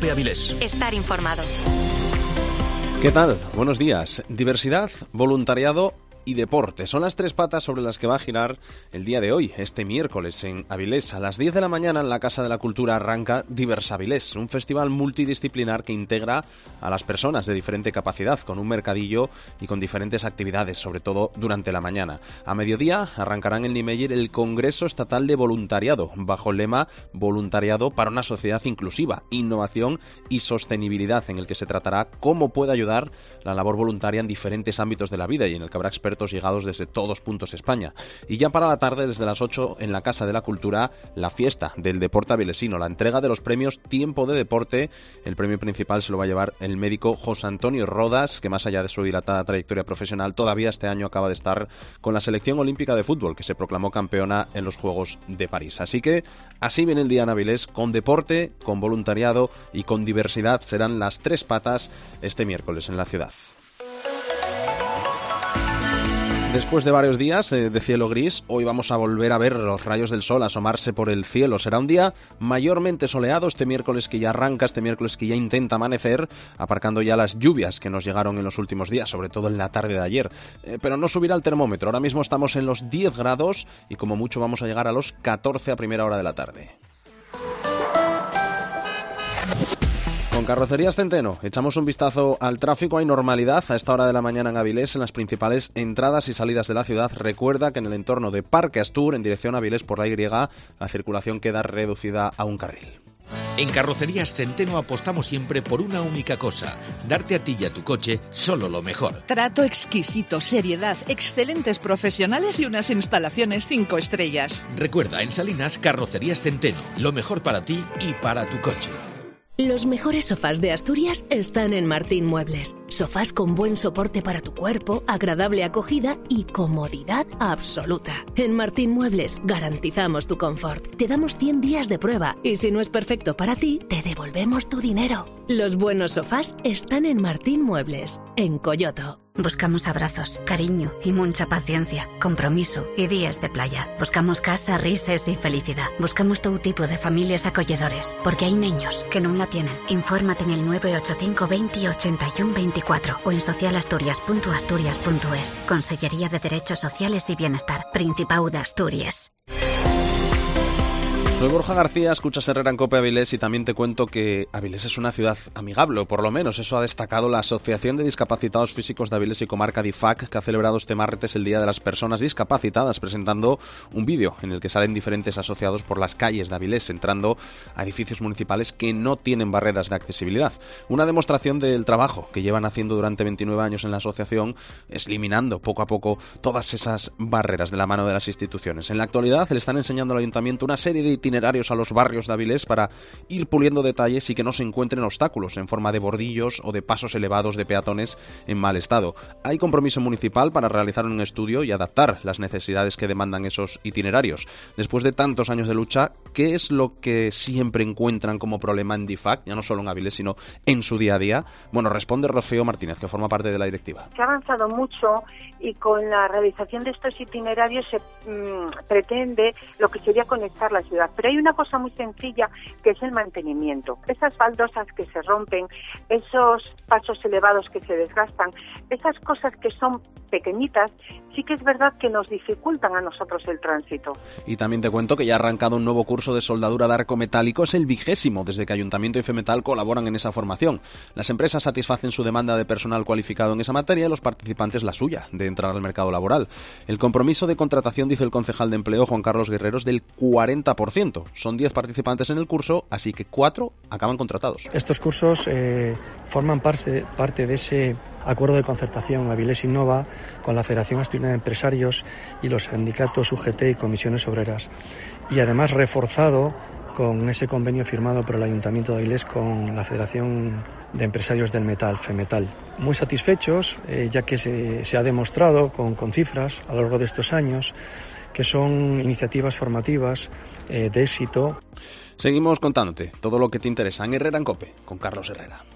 COPE Avilés. Estar informados. ¿Qué tal? Buenos días. Diversidad, voluntariado y deporte. Son las tres patas sobre las que va a girar el día de hoy, este miércoles, en Avilés. A las 10 de la mañana en la Casa de la Cultura arranca Diversavilés, un festival multidisciplinar que integra a las personas de diferente capacidad, con un mercadillo y con diferentes actividades, sobre todo durante la mañana. A mediodía arrancarán en Niemeyer el Congreso Estatal de Voluntariado, bajo el lema Voluntariado para una sociedad inclusiva, innovación y sostenibilidad, en el que se tratará cómo puede ayudar la labor voluntaria en diferentes ámbitos de la vida y en el que habrá expertos llegados desde todos puntos de España. Y ya para la tarde, desde las 8, en la Casa de la Cultura, la fiesta del deporte avilesino, la entrega de los premios Tiempo de Deporte. El premio principal se lo va a llevar el médico José Antonio Rodas, que más allá de su dilatada trayectoria profesional, todavía este año acaba de estar con la selección olímpica de fútbol, que se proclamó campeona en los Juegos de París. Así que así viene el día en Avilés, con deporte, con voluntariado y con diversidad. Serán las tres patas este miércoles en la ciudad. Después de varios días de cielo gris, hoy vamos a volver a ver los rayos del sol asomarse por el cielo. Será un día mayormente soleado este miércoles que ya arranca, este miércoles que ya intenta amanecer, aparcando ya las lluvias que nos llegaron en los últimos días, sobre todo en la tarde de ayer. Pero no subirá el termómetro. Ahora mismo estamos en los 10 grados y como mucho vamos a llegar a los 14 a primera hora de la tarde. Con Carrocerías Centeno echamos un vistazo al tráfico. Hay normalidad a esta hora de la mañana en Avilés en las principales entradas y salidas de la ciudad. Recuerda que en el entorno de Parque Astur, en dirección a Avilés por la Y, la circulación queda reducida a un carril. En Carrocerías Centeno apostamos siempre por una única cosa: darte a ti y a tu coche solo lo mejor. Trato exquisito, seriedad, excelentes profesionales y unas instalaciones 5 estrellas. Recuerda, en Salinas, Carrocerías Centeno, lo mejor para ti y para tu coche. Los mejores sofás de Asturias están en Martín Muebles. Sofás con buen soporte para tu cuerpo, agradable acogida y comodidad absoluta. En Martín Muebles garantizamos tu confort. Te damos 100 días de prueba y si no es perfecto para ti, te devolvemos tu dinero. Los buenos sofás están en Martín Muebles, en Coyoto. Buscamos abrazos, cariño y mucha paciencia, compromiso y días de playa. Buscamos casa, risas y felicidad. Buscamos todo tipo de familias acolledores, porque hay niños que no la tienen. Infórmate en el 985 20 81 24 o en socialasturias.asturias.es. Consellería de Derechos Sociales y Bienestar, Principado de Asturias. Soy Borja García, escuchas Herrera en COPE Avilés y también te cuento que Avilés es una ciudad amigable, o por lo menos eso ha destacado la Asociación de Discapacitados Físicos de Avilés y Comarca DIFAC, que ha celebrado este martes el Día de las Personas Discapacitadas, presentando un vídeo en el que salen diferentes asociados por las calles de Avilés, entrando a edificios municipales que no tienen barreras de accesibilidad. Una demostración del trabajo que llevan haciendo durante 29 años en la asociación, eliminando poco a poco todas esas barreras de la mano de las instituciones. En la actualidad le están enseñando al ayuntamiento una serie de itinerarios a los barrios de Avilés para ir puliendo detalles y que no se encuentren obstáculos en forma de bordillos o de pasos elevados de peatones en mal estado. Hay compromiso municipal para realizar un estudio y adaptar las necesidades que demandan esos itinerarios. Después de tantos años de lucha, ¿qué es lo que siempre encuentran como problema en DIFAC, ya no solo en Avilés, sino en su día a día? Bueno, responde Rocío Martínez, que forma parte de la directiva. Se ha avanzado mucho y con la realización de estos itinerarios se pretende lo que sería conectar la ciudad. Pero hay una cosa muy sencilla que es el mantenimiento. Esas baldosas que se rompen, esos pasos elevados que se desgastan, esas cosas que son pequeñitas, sí que es verdad que nos dificultan a nosotros el tránsito. Y también te cuento que ya ha arrancado un nuevo curso de soldadura de arco metálico, es el 20º desde que Ayuntamiento y FEMETAL colaboran en esa formación. Las empresas satisfacen su demanda de personal cualificado en esa materia y los participantes la suya, de entrar al mercado laboral. El compromiso de contratación, dice el concejal de Empleo, Juan Carlos Guerrero, es del 40%. Son 10 participantes en el curso, así que 4 acaban contratados. Estos cursos forman parte de ese acuerdo de concertación Avilés Innova con la Federación Asturiana de Empresarios y los sindicatos UGT y comisiones obreras. Y además reforzado con ese convenio firmado por el Ayuntamiento de Avilés con la Federación de Empresarios del Metal, FEMETAL. Muy satisfechos, ya que se ha demostrado con cifras a lo largo de estos años que son iniciativas formativas de éxito. Seguimos contándote todo lo que te interesa en Herrera en COPE, con Carlos Herrera.